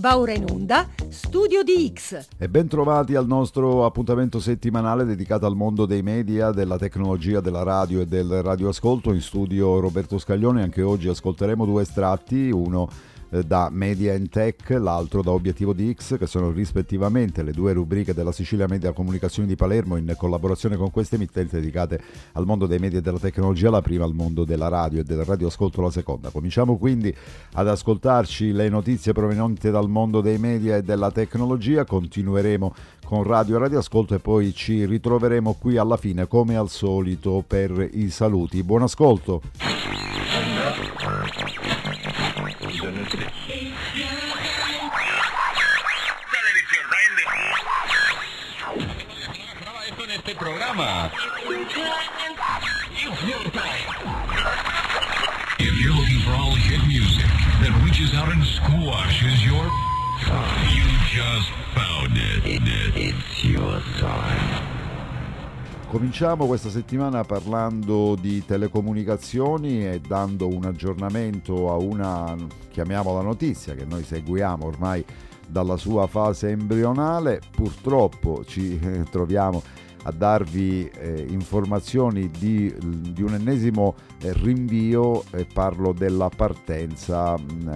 Va ora in onda Studio di X. E ben trovati al nostro appuntamento settimanale dedicato al mondo dei media, della tecnologia, della radio e del radioascolto. In studio Roberto Scaglione. Anche oggi ascolteremo due estratti, uno da Media and Tech, l'altro da Obiettivo di X, che sono rispettivamente le due rubriche della Sicilia Media Comunicazioni di Palermo in collaborazione con queste emittenti dedicate al mondo dei media e della tecnologia, la prima al mondo della radio e del radioascolto la seconda. Cominciamo quindi ad ascoltarci le notizie provenienti dal mondo dei media e della tecnologia, continueremo con radio e radioascolto e poi ci ritroveremo qui alla fine come al solito per i saluti. Buon ascolto! Este programa. If you're looking for all hit music that reaches out and squashes your, you just found it. It's your time. Cominciamo questa settimana parlando di telecomunicazioni e dando un aggiornamento a una, chiamiamola notizia, che noi seguiamo ormai dalla sua fase embrionale. Purtroppo ci troviamo a darvi informazioni di un ennesimo rinvio, parlo della partenza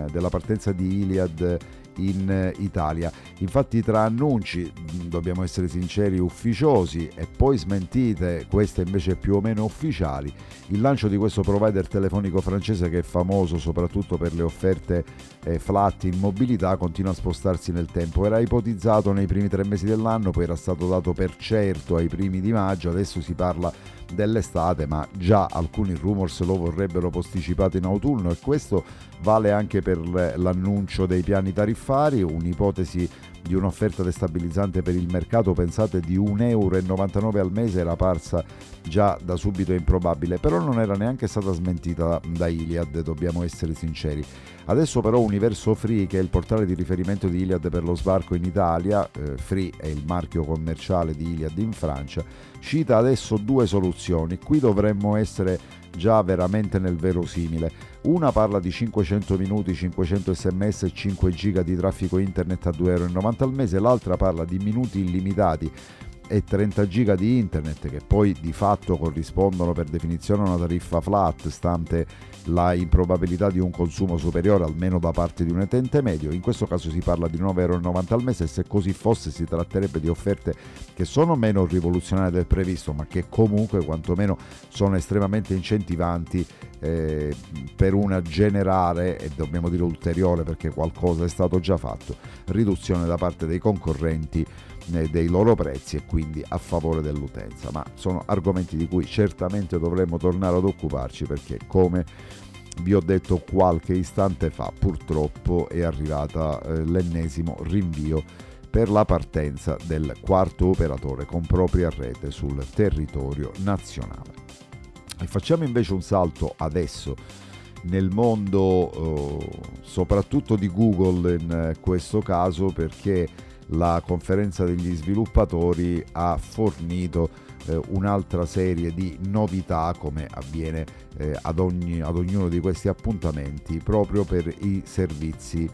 di Iliad in Italia. Infatti, tra annunci, dobbiamo essere sinceri, ufficiosi e poi smentite, queste invece più o meno ufficiali, il lancio di questo provider telefonico francese, che è famoso soprattutto per le offerte flat in mobilità, continua a spostarsi nel tempo. Era ipotizzato nei primi 3 mesi dell'anno, poi era stato dato per certo ai primi di maggio, adesso si parla dell'estate, ma già alcuni rumors lo vorrebbero posticipato in autunno, e questo vale anche per l'annuncio dei piani tariffari. Un'ipotesi di un'offerta destabilizzante per il mercato, pensate, di €1,99 al mese, era parsa già da subito improbabile, però non era neanche stata smentita da Iliad, dobbiamo essere sinceri. Adesso però Universo Free, che è il portale di riferimento di Iliad per lo sbarco in Italia, Free è il marchio commerciale di Iliad in Francia, cita adesso 2 soluzioni. Qui dovremmo essere già veramente nel verosimile. Una parla di 500 minuti, 500 sms e 5 giga di traffico internet a €2,90 al mese, l'altra parla di minuti illimitati e 30 giga di internet, che poi di fatto corrispondono per definizione a una tariffa flat, stante la improbabilità di un consumo superiore, almeno da parte di un utente medio. In questo caso si parla di €9,90 al mese, e se così fosse si tratterebbe di offerte che sono meno rivoluzionarie del previsto, ma che comunque quantomeno sono estremamente incentivanti per una generale, e dobbiamo dire ulteriore perché qualcosa è stato già fatto, riduzione da parte dei concorrenti dei loro prezzi, e quindi a favore dell'utenza. Ma sono argomenti di cui certamente dovremmo tornare ad occuparci, perché, come vi ho detto qualche istante fa, purtroppo è arrivata l'ennesimo rinvio per la partenza del quarto operatore con propria rete sul territorio nazionale. E facciamo invece un salto adesso nel mondo soprattutto di Google in questo caso, perché la conferenza degli sviluppatori ha fornito un'altra serie di novità, come avviene ad ognuno di questi appuntamenti, proprio per i servizi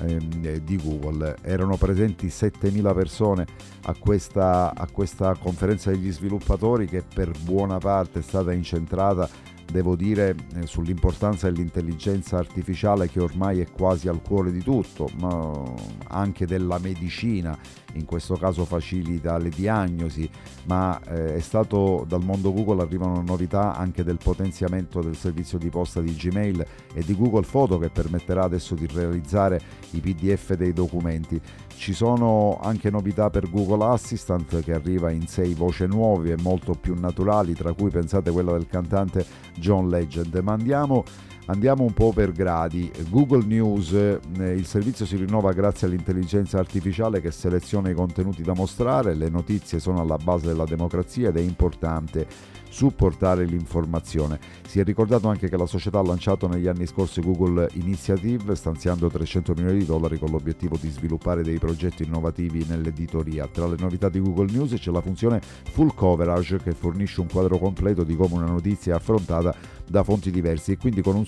di Google. Erano presenti 7.000 persone a questa conferenza degli sviluppatori, che per buona parte è stata incentrata, devo dire, sull'importanza dell'intelligenza artificiale, che ormai è quasi al cuore di tutto, ma anche della medicina. In questo caso facilita le diagnosi, ma è stato dal mondo Google arrivano novità anche del potenziamento del servizio di posta di Gmail e di Google Foto, che permetterà adesso di realizzare i PDF dei documenti. Ci sono anche novità per Google Assistant, che arriva in 6 voci nuove e molto più naturali, tra cui pensate quella del cantante John Legend. Ma andiamo un po' per gradi. Google News, il servizio si rinnova grazie all'intelligenza artificiale che seleziona i contenuti da mostrare. Le notizie sono alla base della democrazia ed è importante supportare l'informazione. Si è ricordato anche che la società ha lanciato negli anni scorsi Google Initiative, stanziando $300 milioni con l'obiettivo di sviluppare dei progetti innovativi nell'editoria. Tra le novità di Google News c'è la funzione Full Coverage, che fornisce un quadro completo di come una notizia è affrontata da fonti diverse, e quindi con un solo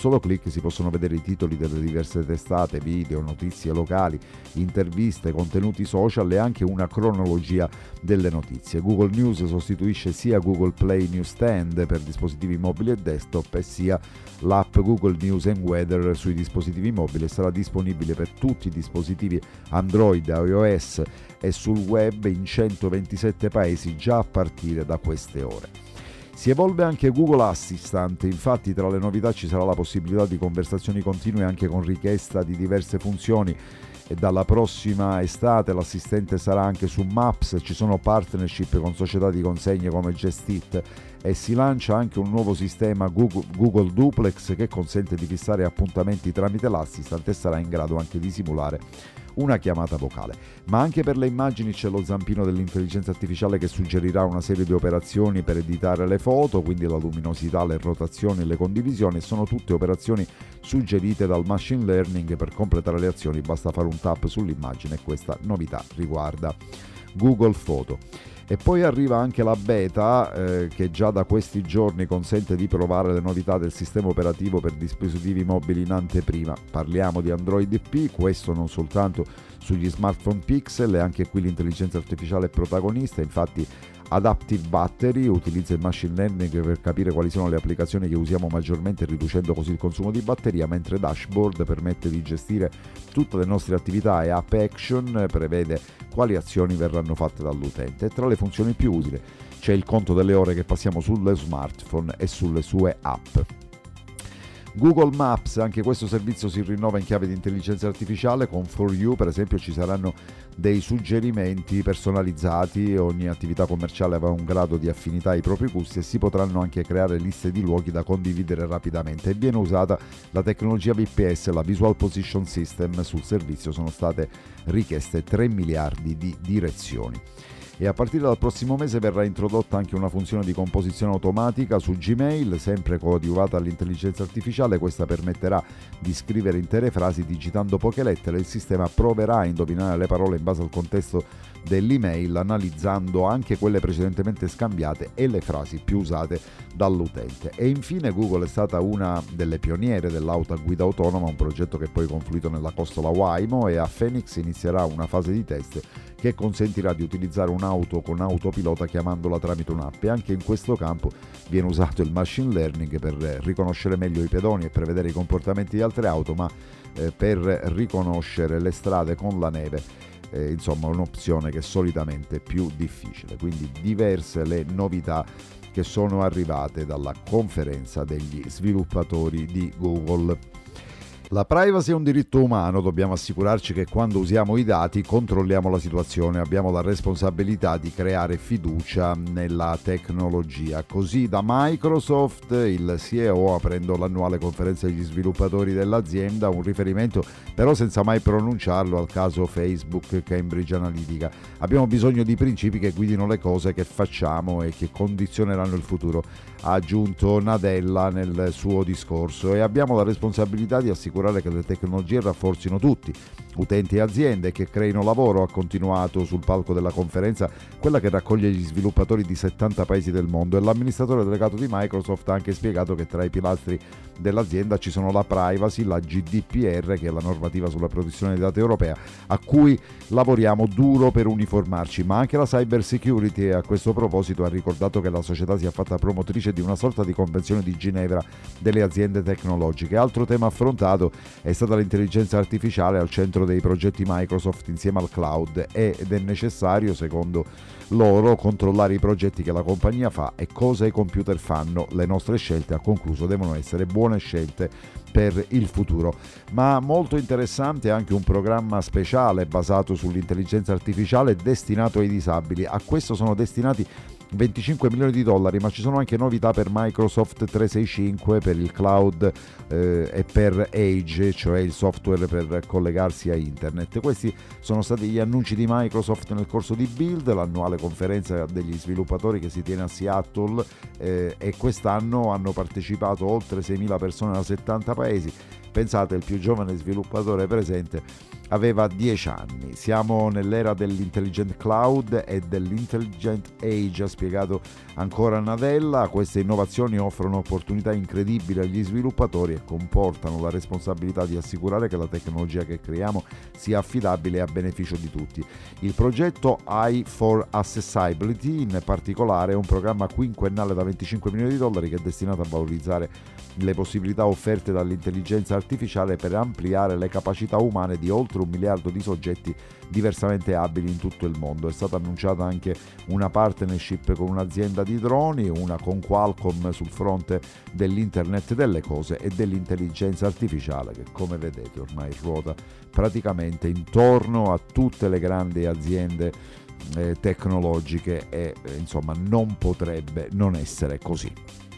solo clic si possono vedere i titoli delle diverse testate, video, notizie locali, interviste, contenuti social e anche una cronologia delle notizie. Google News sostituisce sia Google Play Newsstand per dispositivi mobili e desktop e sia l'app Google News and Weather sui dispositivi mobili e sarà disponibile per tutti i dispositivi Android, iOS e sul web in 127 paesi già a partire da queste ore. Si evolve anche Google Assistant, infatti tra le novità ci sarà la possibilità di conversazioni continue anche con richiesta di diverse funzioni e dalla prossima estate l'assistente sarà anche su Maps, ci sono partnership con società di consegne come Just Eat e si lancia anche un nuovo sistema Google Duplex che consente di fissare appuntamenti tramite l'assistant e sarà in grado anche di simulare una chiamata vocale. Ma anche per le immagini c'è lo zampino dell'intelligenza artificiale che suggerirà una serie di operazioni per editare le foto, quindi la luminosità, le rotazioni e le condivisioni. Sono tutte operazioni suggerite dal machine learning. Per completare le azioni basta fare un tap sull'immagine e questa novità riguarda Google Foto. E poi arriva anche la beta che già da questi giorni consente di provare le novità del sistema operativo per dispositivi mobili in anteprima. Parliamo di Android P, questo non soltanto sugli smartphone Pixel, e anche qui l'intelligenza artificiale è protagonista. Infatti Adaptive Battery utilizza il machine learning per capire quali sono le applicazioni che usiamo maggiormente, riducendo così il consumo di batteria, mentre Dashboard permette di gestire tutte le nostre attività e App Action prevede quali azioni verranno fatte dall'utente. E tra le funzioni più utili c'è il conto delle ore che passiamo sullo smartphone e sulle sue app. Google Maps, anche questo servizio si rinnova in chiave di intelligenza artificiale. Con For You, per esempio, ci saranno dei suggerimenti personalizzati, ogni attività commerciale avrà un grado di affinità ai propri gusti e si potranno anche creare liste di luoghi da condividere rapidamente. E viene usata la tecnologia VPS, la Visual Position System. Sul servizio sono state richieste 3 miliardi di direzioni. E a partire dal prossimo mese verrà introdotta anche una funzione di composizione automatica su Gmail, sempre coadiuvata all'intelligenza artificiale. Questa permetterà di scrivere intere frasi digitando poche lettere. Il sistema proverà a indovinare le parole in base al contesto dell'email, analizzando anche quelle precedentemente scambiate e le frasi più usate dall'utente. E infine Google è stata una delle pioniere dell'auto a guida autonoma, un progetto che poi è confluito nella costola Waymo, e a Phoenix inizierà una fase di test che consentirà di utilizzare un'auto con autopilota chiamandola tramite un'app. E anche in questo campo viene usato il machine learning per riconoscere meglio i pedoni e prevedere i comportamenti di altre auto, ma per riconoscere le strade con la neve. Insomma, un'opzione che è solitamente più difficile. Quindi diverse le novità che sono arrivate dalla conferenza degli sviluppatori di Google. La privacy è un diritto umano, dobbiamo assicurarci che quando usiamo i dati controlliamo la situazione, abbiamo la responsabilità di creare fiducia nella tecnologia. Così da Microsoft il CEO, aprendo l'annuale conferenza degli sviluppatori dell'azienda, un riferimento però senza mai pronunciarlo al caso Facebook Cambridge Analytica. Abbiamo bisogno di principi che guidino le cose che facciamo e che condizioneranno il futuro, ha aggiunto Nadella nel suo discorso, e abbiamo la responsabilità di assicurare che le tecnologie rafforzino tutti, utenti e aziende, che creino lavoro. Ha continuato sul palco della conferenza, quella che raccoglie gli sviluppatori di 70 paesi del mondo, e l'amministratore delegato di Microsoft ha anche spiegato che tra i pilastri dell'azienda ci sono la privacy, la GDPR, che è la normativa sulla protezione dei dati europea, a cui lavoriamo duro per uniformarci, ma anche la cyber security. E a questo proposito ha ricordato che la società si è fatta promotrice di una sorta di convenzione di Ginevra delle aziende tecnologiche. Altro tema affrontato è stata l'intelligenza artificiale al centro dei progetti Microsoft insieme al cloud, ed è necessario, secondo loro, controllare i progetti che la compagnia fa e cosa i computer fanno. Le nostre scelte, ha concluso, devono essere buone scelte per il futuro. Ma molto interessante anche un programma speciale basato sull'intelligenza artificiale destinato ai disabili. A questo sono destinati 25 milioni di dollari, ma ci sono anche novità per Microsoft 365, per il cloud e per Edge, cioè il software per collegarsi a internet. Questi sono stati gli annunci di Microsoft nel corso di Build, l'annuale conferenza degli sviluppatori che si tiene a Seattle, e quest'anno hanno partecipato oltre 6.000 persone da 70 paesi. Pensate, il più giovane sviluppatore presente aveva 10 anni. Siamo nell'era dell'intelligent cloud e dell'intelligent age, ha spiegato ancora Nadella. Queste innovazioni offrono opportunità incredibili agli sviluppatori e comportano la responsabilità di assicurare che la tecnologia che creiamo sia affidabile e a beneficio di tutti. Il progetto AI for Accessibility, in particolare, è un programma quinquennale da $25 milioni che è destinato a valorizzare le possibilità offerte dall'intelligenza artificiale per ampliare le capacità umane di oltre 1 miliardo di soggetti diversamente abili in tutto il mondo. È stata annunciata anche una partnership con un'azienda di droni, una con Qualcomm sul fronte dell'internet delle cose e dell'intelligenza artificiale, che come vedete ormai ruota praticamente intorno a tutte le grandi aziende tecnologiche e insomma non potrebbe non essere così.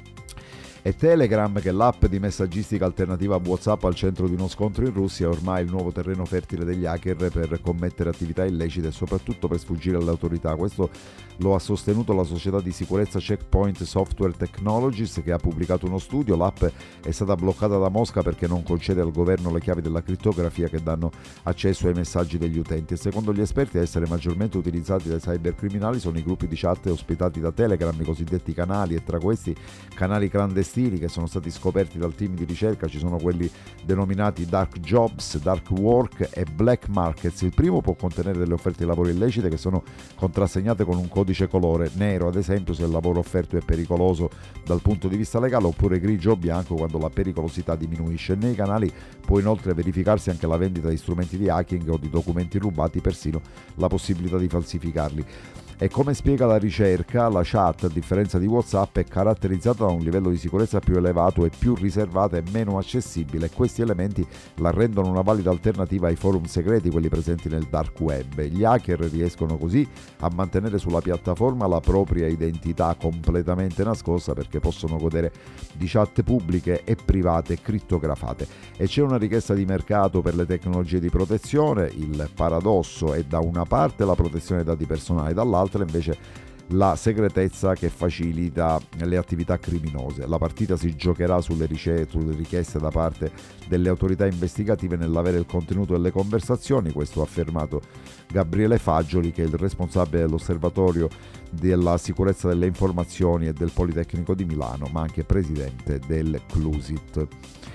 E Telegram, che è l'app di messaggistica alternativa a WhatsApp al centro di uno scontro in Russia, è ormai il nuovo terreno fertile degli hacker per commettere attività illecite e soprattutto per sfuggire alle autorità. Questo lo ha sostenuto la società di sicurezza Checkpoint Software Technologies, che ha pubblicato uno studio. L'app è stata bloccata da Mosca perché non concede al governo le chiavi della crittografia che danno accesso ai messaggi degli utenti. E secondo gli esperti, a essere maggiormente utilizzati dai cybercriminali sono i gruppi di chat ospitati da Telegram, i cosiddetti canali, e tra questi canali clandestini che sono stati scoperti dal team di ricerca ci sono quelli denominati dark jobs, dark work e black markets. Il primo può contenere delle offerte di lavoro illecite che sono contrassegnate con un codice colore nero, ad esempio se il lavoro offerto è pericoloso dal punto di vista legale, oppure grigio o bianco quando la pericolosità diminuisce. Nei canali può inoltre verificarsi anche la vendita di strumenti di hacking o di documenti rubati, persino la possibilità di falsificarli. E come spiega la ricerca, la chat, a differenza di WhatsApp, è caratterizzata da un livello di sicurezza più elevato e più riservata e meno accessibile, e questi elementi la rendono una valida alternativa ai forum segreti, quelli presenti nel dark web. Gli hacker riescono così a mantenere sulla piattaforma la propria identità completamente nascosta, perché possono godere di chat pubbliche e private crittografate. E c'è una richiesta di mercato per le tecnologie di protezione. Il paradosso è da una parte la protezione dei dati personali, dall'altra invece la segretezza che facilita le attività criminose. La partita si giocherà sulle richieste da parte delle autorità investigative nell'avere il contenuto delle conversazioni. Questo ha affermato Gabriele Fagioli, che è il responsabile dell'Osservatorio della sicurezza delle informazioni e del Politecnico di Milano, ma anche presidente del CLUSIT.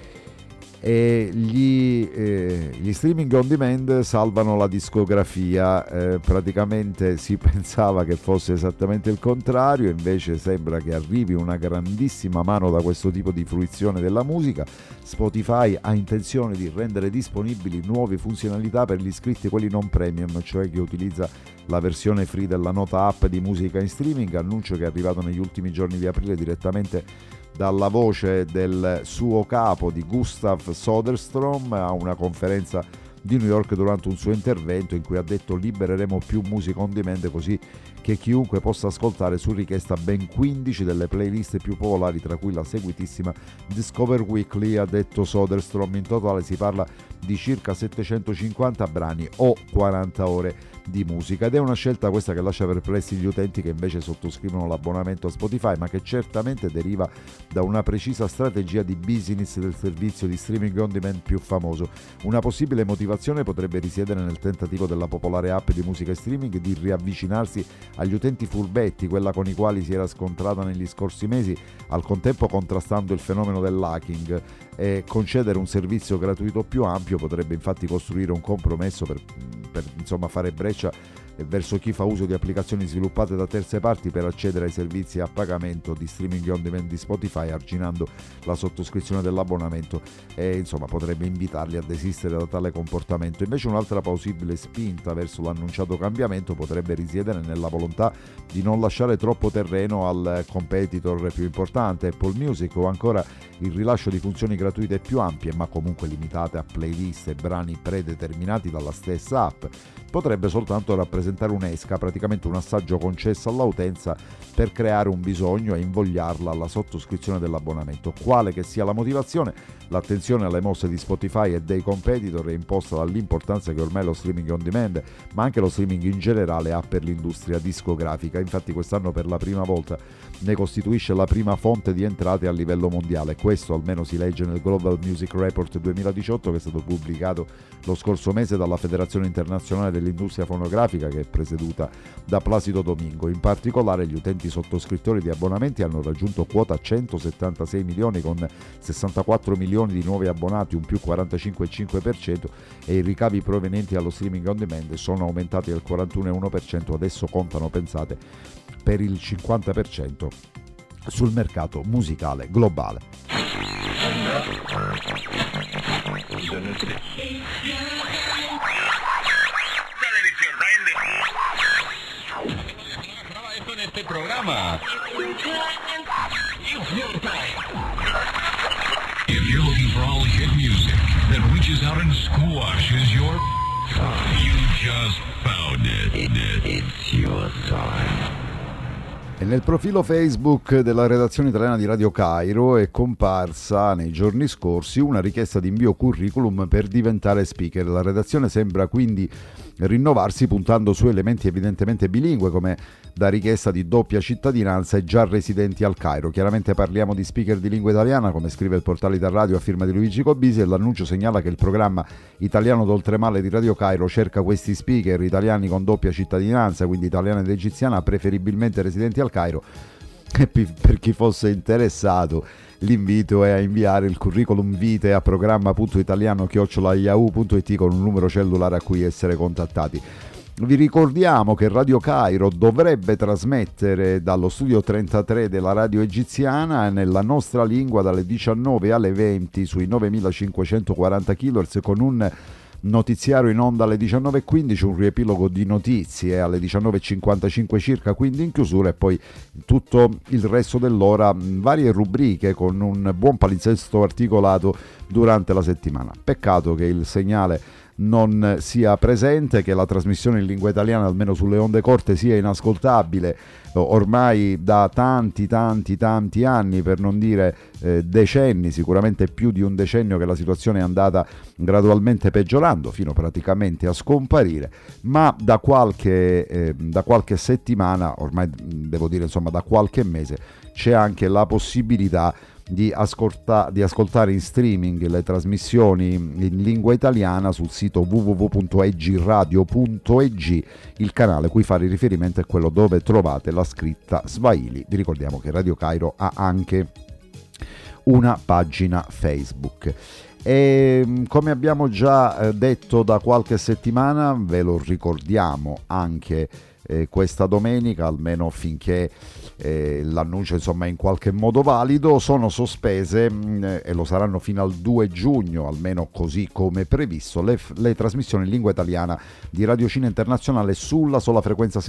E gli streaming on demand salvano la discografia. Praticamente si pensava che fosse esattamente il contrario, invece sembra che arrivi una grandissima mano da questo tipo di fruizione della musica. Spotify ha intenzione di rendere disponibili nuove funzionalità per gli iscritti, quelli non premium, cioè chi utilizza la versione free della nota app di musica in streaming, annuncio che è arrivato negli ultimi giorni di aprile direttamente dalla voce del suo capo, di Gustav Soderstrom, a una conferenza di New York durante un suo intervento in cui ha detto: libereremo più musica on demand così che chiunque possa ascoltare su richiesta ben 15 delle playlist più popolari, tra cui la seguitissima Discover Weekly. Ha detto Soderstrom, in totale si parla di circa 750 brani o 40 ore di musica, ed è una scelta questa che lascia perplessi gli utenti che invece sottoscrivono l'abbonamento a Spotify, ma che certamente deriva da una precisa strategia di business del servizio di streaming on demand più famoso. Una possibile motivazione potrebbe risiedere nel tentativo della popolare app di musica e streaming di riavvicinarsi agli utenti furbetti, quella con i quali si era scontrata negli scorsi mesi, al contempo contrastando il fenomeno dell'hacking. E concedere un servizio gratuito più ampio potrebbe infatti costruire un compromesso per insomma fare breccia verso chi fa uso di applicazioni sviluppate da terze parti per accedere ai servizi a pagamento di streaming on demand di Spotify, arginando la sottoscrizione dell'abbonamento, e insomma potrebbe invitarli a desistere da tale comportamento. Invece un'altra plausibile spinta verso l'annunciato cambiamento potrebbe risiedere nella volontà di non lasciare troppo terreno al competitor più importante, Apple Music, o ancora il rilascio di funzioni gratuite più ampie ma comunque limitate a playlist e brani predeterminati dalla stessa app. potrebbe soltanto rappresentare un'esca, praticamente un assaggio concesso all'utenza per creare un bisogno e invogliarla alla sottoscrizione dell'abbonamento. Quale che sia la motivazione, l'attenzione alle mosse di Spotify e dei competitor è imposta dall'importanza che ormai lo streaming on demand, ma anche lo streaming in generale, ha per l'industria discografica. Infatti quest'anno per la prima volta ne costituisce la prima fonte di entrate a livello mondiale. Questo almeno si legge nel Global Music Report 2018, che è stato pubblicato lo scorso mese dalla Federazione Internazionale dell'Industria Fonografica, che è presieduta da Placido Domingo. In particolare gli utenti sottoscrittori di abbonamenti hanno raggiunto quota 176 milioni con 64 milioni di nuovi abbonati, un più 45,5%, e i ricavi provenienti dallo streaming on demand sono aumentati del 41,1%, adesso contano, pensate, per il 50% sul mercato musicale globale. Este programa. If you're looking for all hit music that reaches out and squashes your, you just found it. It's your time. E nel profilo Facebook della redazione italiana di Radio Cairo è comparsa nei giorni scorsi una richiesta di invio curriculum per diventare speaker. La redazione sembra quindi rinnovarsi puntando su elementi evidentemente bilingue, come da richiesta di doppia cittadinanza e già residenti al Cairo. Chiaramente parliamo di speaker di lingua italiana, come scrive il portale Ital Radio a firma di Luigi Cobisi, e l'annuncio segnala che il programma Italiano d'Oltremare di Radio Cairo cerca questi speaker italiani con doppia cittadinanza, quindi italiana ed egiziana, preferibilmente residenti al Cairo. E per chi fosse interessato, l'invito è a inviare il curriculum vitae a programma.italiano@yahoo.it con un numero cellulare a cui essere contattati. Vi ricordiamo che Radio Cairo dovrebbe trasmettere dallo studio 33 della radio egiziana nella nostra lingua dalle 19 alle 20 sui 9540 kHz con un notiziario in onda alle 19.15, un riepilogo di notizie alle 19.55 circa, quindi in chiusura, e poi tutto il resto dell'ora varie rubriche con un buon palinsesto articolato durante la settimana. Peccato che il segnale non sia presente, che la trasmissione in lingua italiana almeno sulle onde corte sia inascoltabile ormai da tanti anni, per non dire decenni, sicuramente più di un decennio che la situazione è andata gradualmente peggiorando fino praticamente a scomparire, ma da qualche settimana, ormai devo dire insomma da qualche mese, c'è anche la possibilità di ascoltare in streaming le trasmissioni in lingua italiana sul sito www.egradio.eg. Il canale cui fare riferimento è quello dove trovate la scritta Swahili. Vi ricordiamo che Radio Cairo ha anche una pagina Facebook. E come abbiamo già detto da qualche settimana, ve lo ricordiamo anche questa domenica, almeno finché l'annuncio insomma è in qualche modo valido, sono sospese e lo saranno fino al 2 giugno, almeno così come previsto, le trasmissioni in lingua italiana di Radio Cine Internazionale sulla sola frequenza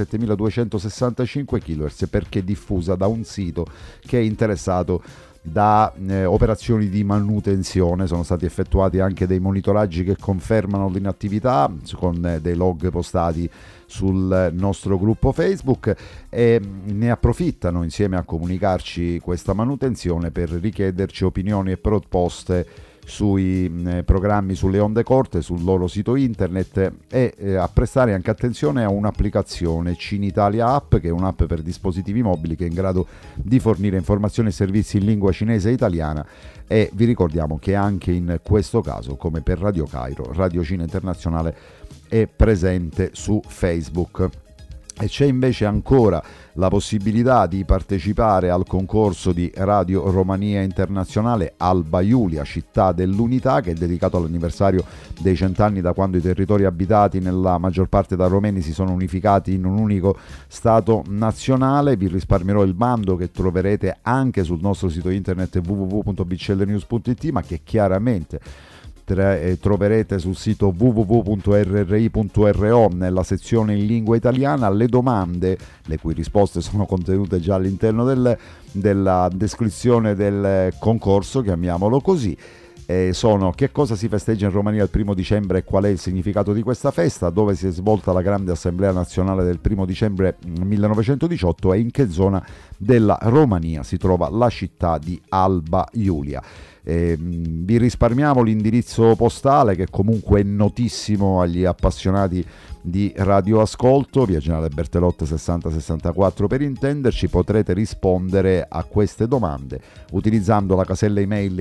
7265 kHz, perché diffusa da un sito che è interessato da operazioni di manutenzione. Sono stati effettuati anche dei monitoraggi che confermano l'inattività con dei log postati sul nostro gruppo Facebook, e ne approfittano insieme a comunicarci questa manutenzione per richiederci opinioni e proposte sui programmi sulle onde corte, sul loro sito internet, e a prestare anche attenzione a un'applicazione Cinitalia App, che è un'app per dispositivi mobili che è in grado di fornire informazioni e servizi in lingua cinese e italiana. E vi ricordiamo che anche in questo caso, come per Radio Cairo, Radio Cine Internazionale è presente su Facebook. E c'è invece ancora la possibilità di partecipare al concorso di Radio Romania Internazionale Alba Iulia, città dell'unità, che è dedicato all'anniversario dei 100 anni da quando i territori abitati nella maggior parte da romeni si sono unificati in un unico Stato nazionale. Vi risparmierò il bando, che troverete anche sul nostro sito internet www.bclnews.it, ma che chiaramente troverete sul sito www.rri.ro nella sezione in lingua italiana. Le domande, le cui risposte sono contenute già all'interno della descrizione del concorso, chiamiamolo così, sono: che cosa si festeggia in Romania il 1 dicembre e qual è il significato di questa festa, dove si è svolta la grande assemblea nazionale del 1 dicembre 1918 e in che zona della Romania si trova la città di Alba Iulia. Vi risparmiamo l'indirizzo postale, che comunque è notissimo agli appassionati di radioascolto, via Generale Bertelotte 6064 per intenderci. Potrete rispondere a queste domande utilizzando la casella email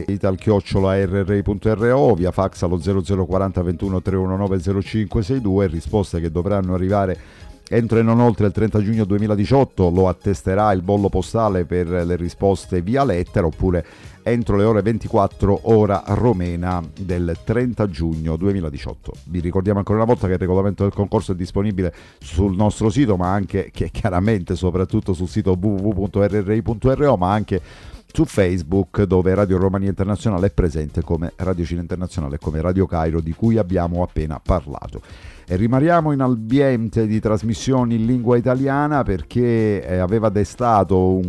ital@rri.ro, via fax allo 0040 21 319 0562, risposte che dovranno arrivare entro e non oltre il 30 giugno 2018, lo attesterà il bollo postale per le risposte via lettera, oppure entro le ore 24 ora romena del 30 giugno 2018. Vi ricordiamo ancora una volta che il regolamento del concorso è disponibile sul nostro sito, ma anche, che chiaramente soprattutto sul sito www.rri.ro, ma anche su Facebook, dove Radio Romania Internazionale è presente come Radio Cina Internazionale e come Radio Cairo, di cui abbiamo appena parlato. E rimaniamo in ambiente di trasmissioni in lingua italiana, perché aveva destato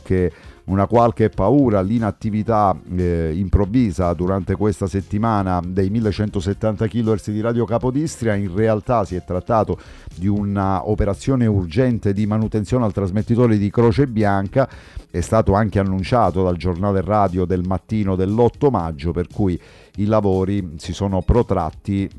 una qualche paura l'inattività improvvisa durante questa settimana dei 1170 kHz di Radio Capodistria. In realtà si è trattato di una operazione urgente di manutenzione al trasmettitore di Croce Bianca. È stato anche annunciato dal giornale radio del mattino dell'8 maggio, per cui i lavori si sono protratti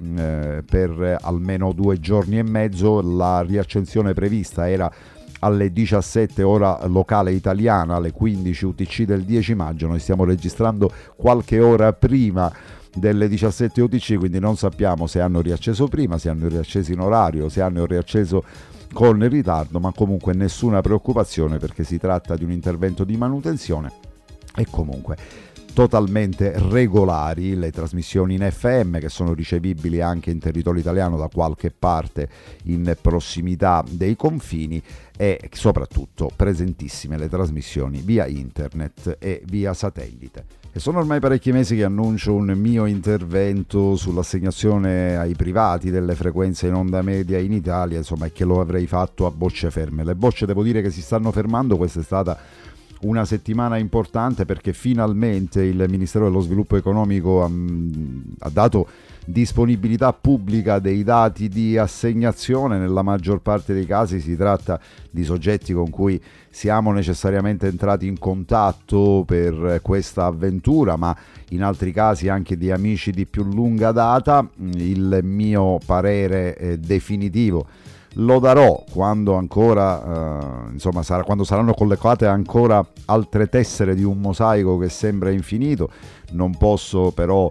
per almeno 2 giorni e mezzo. La riaccensione prevista era alle 17 ora locale italiana, alle 15 UTC del 10 maggio. Noi stiamo registrando qualche ora prima delle 17 UTC, quindi non sappiamo se hanno riacceso prima, se hanno riacceso in orario, se hanno riacceso con ritardo, ma comunque nessuna preoccupazione, perché si tratta di un intervento di manutenzione e comunque totalmente regolari le trasmissioni in FM, che sono ricevibili anche in territorio italiano da qualche parte in prossimità dei confini, e soprattutto presentissime le trasmissioni via internet e via satellite. E sono ormai parecchi mesi che annuncio un mio intervento sull'assegnazione ai privati delle frequenze in onda media in Italia, insomma, e che lo avrei fatto a bocce ferme. Le bocce devo dire che si stanno fermando. Questa è stata una settimana importante, perché finalmente il Ministero dello Sviluppo Economico ha dato disponibilità pubblica dei dati di assegnazione. Nella maggior parte dei casi si tratta di soggetti con cui siamo necessariamente entrati in contatto per questa avventura, ma in altri casi anche di amici di più lunga data. Il mio parere definitivo lo darò quando ancora quando saranno collocate ancora altre tessere di un mosaico che sembra infinito. Non posso però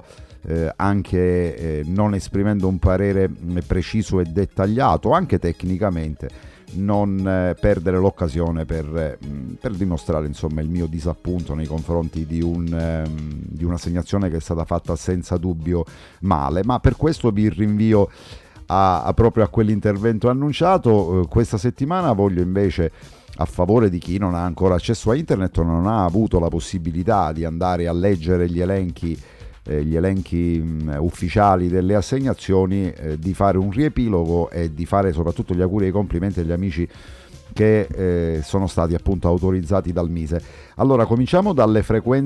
anche non esprimendo un parere preciso e dettagliato anche tecnicamente, non perdere l'occasione per dimostrare insomma il mio disappunto nei confronti di un'assegnazione che è stata fatta senza dubbio male. Ma per questo vi rinvio proprio a quell'intervento annunciato. Questa settimana voglio invece, a favore di chi non ha ancora accesso a internet o non ha avuto la possibilità di andare a leggere gli elenchi ufficiali delle assegnazioni, di fare un riepilogo e di fare soprattutto gli auguri e i complimenti agli amici che sono stati appunto autorizzati dal Mise. Allora, cominciamo dalle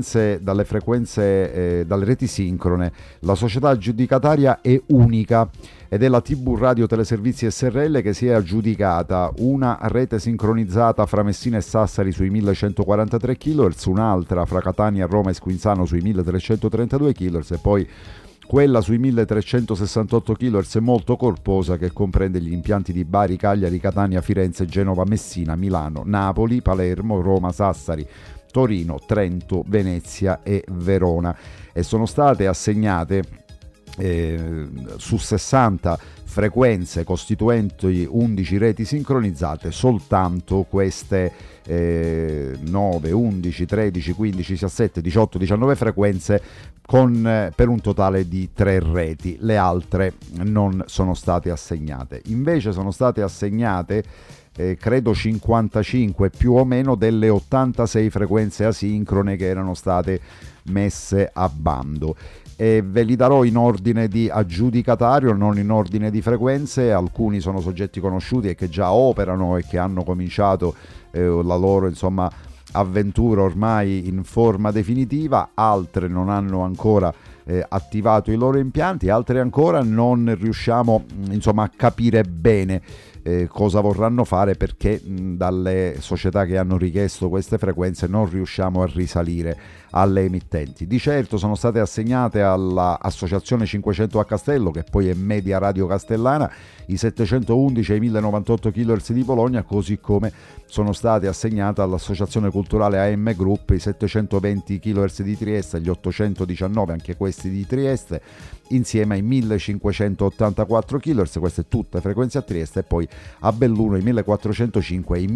reti sincrone. La società aggiudicataria è unica ed è la TV Radio Teleservizi SRL, che si è aggiudicata una rete sincronizzata fra Messina e Sassari sui 1143 kHz, un'altra fra Catania, Roma e Squinzano sui 1332 kHz e poi quella sui 1368 kHz molto corposa, che comprende gli impianti di Bari, Cagliari, Catania, Firenze, Genova, Messina, Milano, Napoli, Palermo, Roma, Sassari, Torino, Trento, Venezia e Verona, e sono state assegnate su 60 frequenze costituenti 11 reti sincronizzate soltanto queste 9, 11, 13, 15, 17, 18, 19 frequenze per un totale di 3 reti. Le altre non sono state assegnate. Invece sono state assegnate credo 55 più o meno delle 86 frequenze asincrone che erano state messe a bando, e ve li darò in ordine di aggiudicatario, non in ordine di frequenze. Alcuni sono soggetti conosciuti e che già operano e che hanno cominciato la loro avventura ormai in forma definitiva, altre non hanno ancora attivato i loro impianti, altre ancora non riusciamo insomma a capire bene cosa vorranno fare, perché dalle società che hanno richiesto queste frequenze non riusciamo a risalire alle emittenti. Di certo sono state assegnate all'Associazione 500 a Castello, che poi è Media Radio Castellana, i 711 e i 1098 kHz di Bologna, così come sono state assegnate all'Associazione Culturale AM Group i 720 kHz di Trieste e gli 819, anche questi di Trieste, insieme ai 1584 kHz, queste tutte frequenze a Trieste, e poi a Belluno i 1405 e i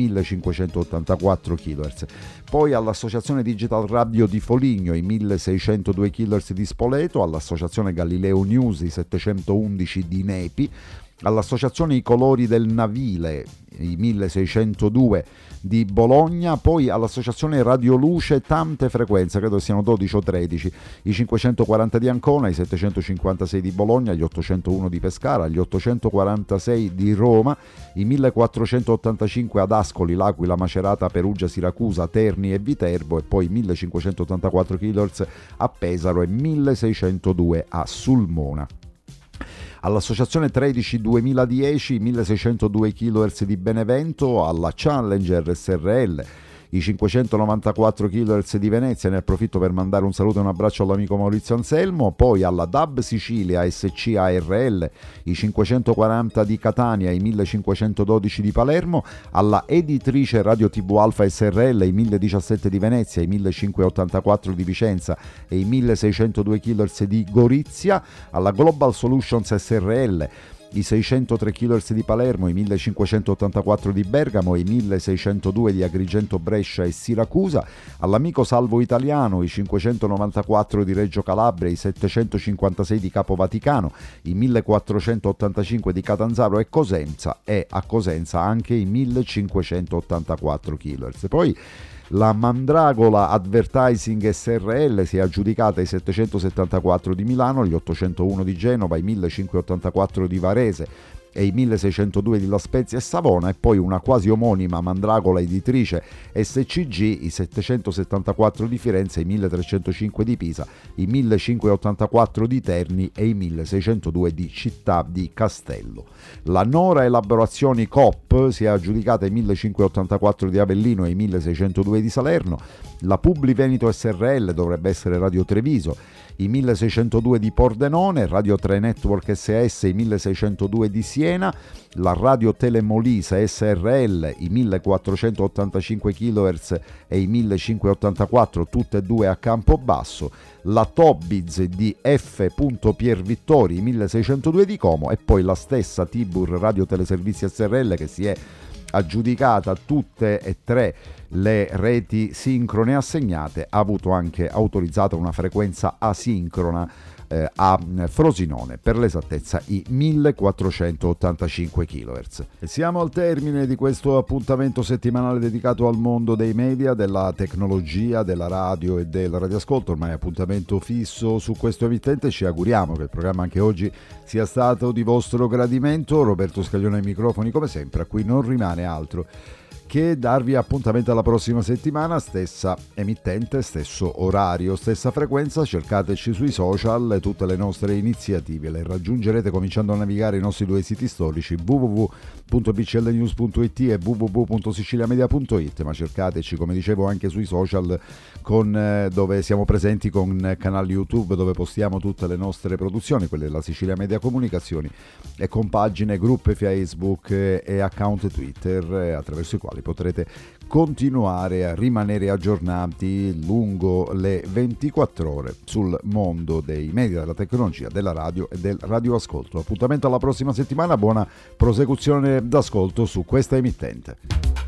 1584 kHz. Poi all'Associazione Digital Radio di Foligno i 1602 kHz di Spoleto, all'Associazione Galileo News i 711 di Nepi, all'Associazione I Colori del Navile i 1602 di Bologna, poi all'Associazione Radio Luce tante frequenze, credo siano 12 o 13, i 540 di Ancona, i 756 di Bologna, gli 801 di Pescara, gli 846 di Roma, i 1485 ad Ascoli, L'Aquila, Macerata, Perugia, Siracusa, Terni e Viterbo, e poi 1584 kHz a Pesaro e 1602 a Sulmona. All'Associazione 13 2010 1602 kHz di Benevento, alla Challenger SRL i 594 kHz di Venezia, ne approfitto per mandare un saluto e un abbraccio all'amico Maurizio Anselmo, poi alla DAB Sicilia SCARL i 540 di Catania e i 1512 di Palermo, alla Editrice Radio TV Alfa SRL i 1017 di Venezia, i 1584 di Vicenza e i 1602 kHz di Gorizia, alla Global Solutions SRL i 603 kHz di Palermo, i 1584 di Bergamo e i 1602 di Agrigento, Brescia e Siracusa, all'amico Salvo Italiano i 594 di Reggio Calabria, i 756 di Capo Vaticano, i 1485 di Catanzaro e Cosenza, e a Cosenza anche i 1584 kHz. Poi la Mandragola Advertising SRL si è aggiudicata i 774 di Milano, gli 801 di Genova, i 1584 di Varese e i 1602 di La Spezia e Savona, e poi una quasi omonima Mandragola editrice SCG, i 774 di Firenze, i 1305 di Pisa, i 1584 di Terni e i 1602 di Città di Castello. La Nora Elaborazioni Coop si è aggiudicata i 1584 di Avellino e i 1602 di Salerno, la Publi Veneto SRL, dovrebbe essere Radio Treviso, i 1602 di Pordenone, Radio 3 Network SS i 1602 di Siena, la Radio Telemolise SRL i 1485 kHz e i 1584, tutte e due a Campobasso, la Tobiz di F. Piervittori i 1602 di Como, e poi la stessa Tibur Radio Teleservizi SRL, che si è aggiudicata tutte e tre le reti sincrone assegnate, ha avuto anche autorizzata una frequenza asincrona a Frosinone, per l'esattezza i 1485 kHz. E siamo al termine di questo appuntamento settimanale dedicato al mondo dei media, della tecnologia, della radio e del radioascolto, ormai appuntamento fisso su questo emittente. Ci auguriamo che il programma anche oggi sia stato di vostro gradimento. Roberto Scaglione ai microfoni come sempre, a cui non rimane altro che darvi appuntamento alla prossima settimana, stessa emittente, stesso orario, stessa frequenza. Cercateci sui social, tutte le nostre iniziative le raggiungerete cominciando a navigare i nostri due siti storici www.bclnews.it e www.siciliamedia.it, ma cercateci, come dicevo, anche sui social, dove siamo presenti con canali YouTube dove postiamo tutte le nostre produzioni, quelle della Sicilia Media Comunicazioni, e con pagine, gruppi Facebook e account Twitter attraverso i quali potrete continuare a rimanere aggiornati lungo le 24 ore sul mondo dei media, della tecnologia, della radio e del radioascolto. Appuntamento alla prossima settimana, buona prosecuzione d'ascolto su questa emittente.